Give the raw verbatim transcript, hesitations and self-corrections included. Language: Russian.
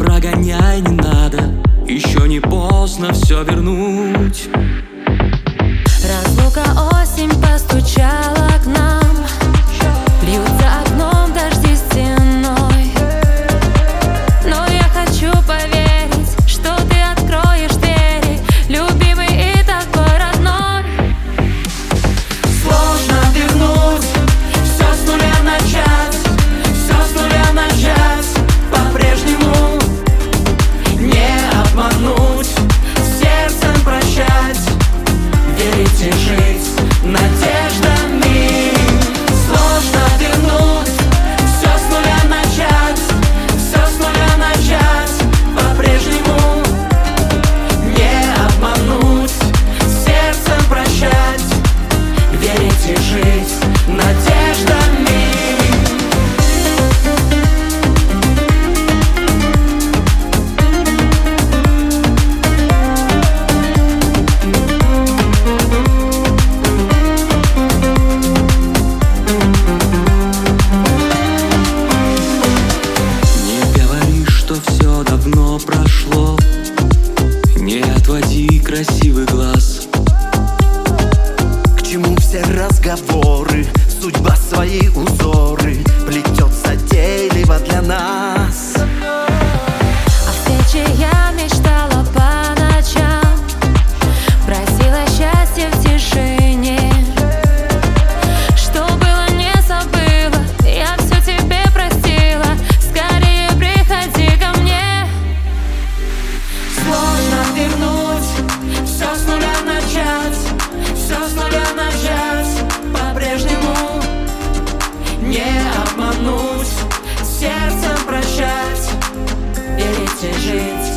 прогоняй, не надо, еще не поздно все вернуть. Разлука, осень постучала к нам, льют за окном дожди стеной. Но я хочу поверить, что ты откроешь двери, любимый и такой родной. Сложно вернуть, все с нуля начать, все с нуля начать, по-прежнему не обмануть, сердцем прощать, верить и жить надеждами. Сложно вернуть, все с нуля начать, все с нуля начать, по-прежнему не обмануть, сердцем прощать, верить и жить надеждами. Все давно прошло, не отводи красивый глаз. К чему все разговоры, судьба свои узоры плетет затейливо для нас. О встрече я мечтала по ночам, просила счастья в тишине. Что было, не забыла, я все тебе простила, скорее приходи ко мне. Сложно вернуть, все с нуля начать, все с нуля начать, по-прежнему не обмануть, сердцем прощать, верить и жить